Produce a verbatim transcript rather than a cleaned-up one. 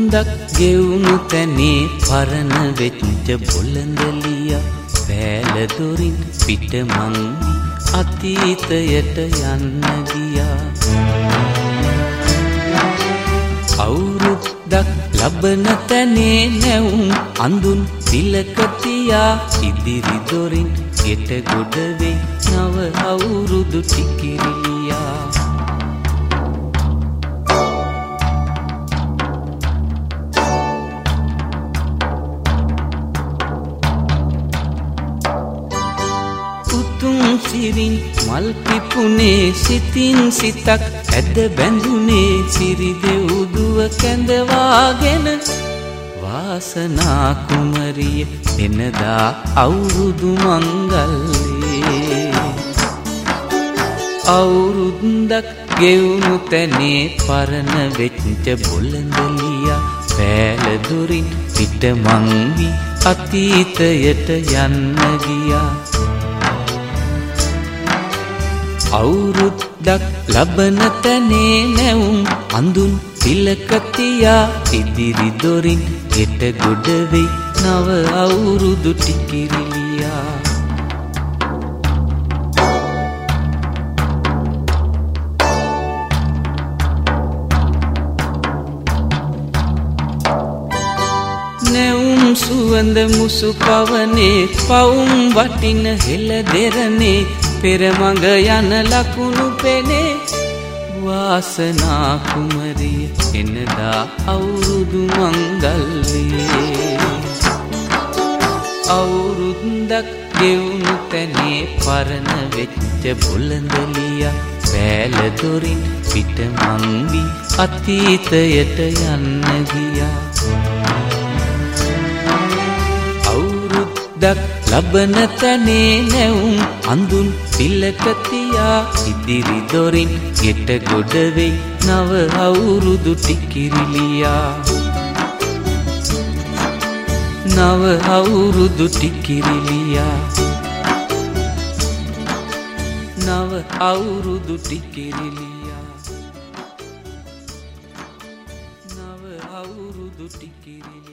අවුරුද්දක් ගෙවුණු තැනේ පරණ වෙච්ච බොළඳලියා පෑලදොරින් පිට මං අතීතයට යන්න ගියා. අවුරුද්දක් ලබන තැනේ නැවුම් අඳුන් තිලක තියා ඉදිරි දොරින් ගෙට ගොඩ වෙයි නව අවුරුදු ටිකිරිලියා. උතුම් සිරින් මල් පිපුනේ සිතින් සිතක් ඇද බැඳුනේ සිරි දෙව්දුව කැඳවාගෙන වාසනා කුමරිය එනදා අවුරුදු මංගල්ලේ. අවුරුද්දක් ගෙවුණු තැනේ පරණ වෙච්ච බොළඳලියා පෑලදොරින් පිට මං වී අතීතයට යන්න ගියා. අවුරුද්දක් ලබන තැනේ නැවුම් අඳුන් තිලක තියා ඉදිරි දොරින් ගෙට ගොඩ වෙයි නව අවුරුදු ටිකිරිලියා. නැවුම් සුවඳ මුසු පවනේ පවුම් වටින හෙළ දෙරනේ පෙරමඟ යන ලකුණු පෙනේ වාසනා කුමරිය එනදා අවුරුදු මංගල්ලේ. අවුරුද්දක් ගෙවුණු තැනේ පරණ වෙච්ච බොළඳලියා පෑලදොරින් පිට මං වී අතීතයට යන්න ගියා. අවුරුද්දක් ලබන තැනේ නැවුම් අඳුන් තිලක තියා ඉදිරි දොරින් ගෙට ගොඩ වෙයි නව අවුරුදු ටිකිරිලියා. නව අවුරුදු ටිකිරිලියා. නව අවුරුදු ටිකිරිලියා. නව අවුරුදු ටිකිරිලියා.